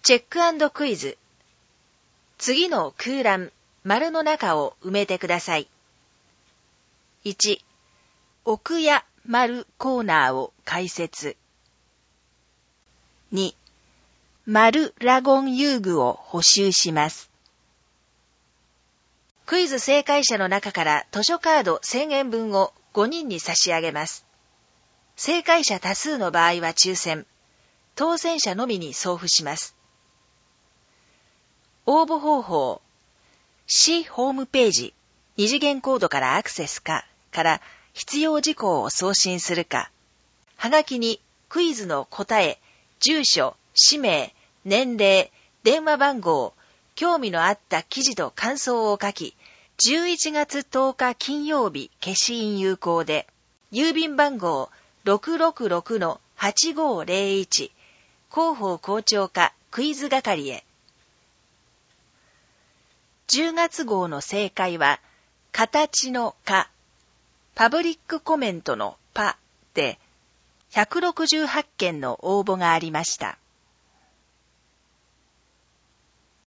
チェック&クイズ。次の空欄、丸の中を埋めてください。1、奥屋丸コーナーを開設。2、丸ラゴン遊具を補修します。クイズ正解者の中から図書カード1000円分を5人に差し上げます。正解者多数の場合は抽選、当選者のみに送付します。応募方法、市ホームページ、二次元コードからアクセスかから必要事項を送信するか、はがきにクイズの答え、住所、氏名、年齢、電話番号、興味のあった記事と感想を書き、11月10日金曜日消印有効で、郵便番号 666-8501 広報校長課クイズ係へ。10月号の正解は、形のか、パブリックコメントのパで、168件の応募がありました。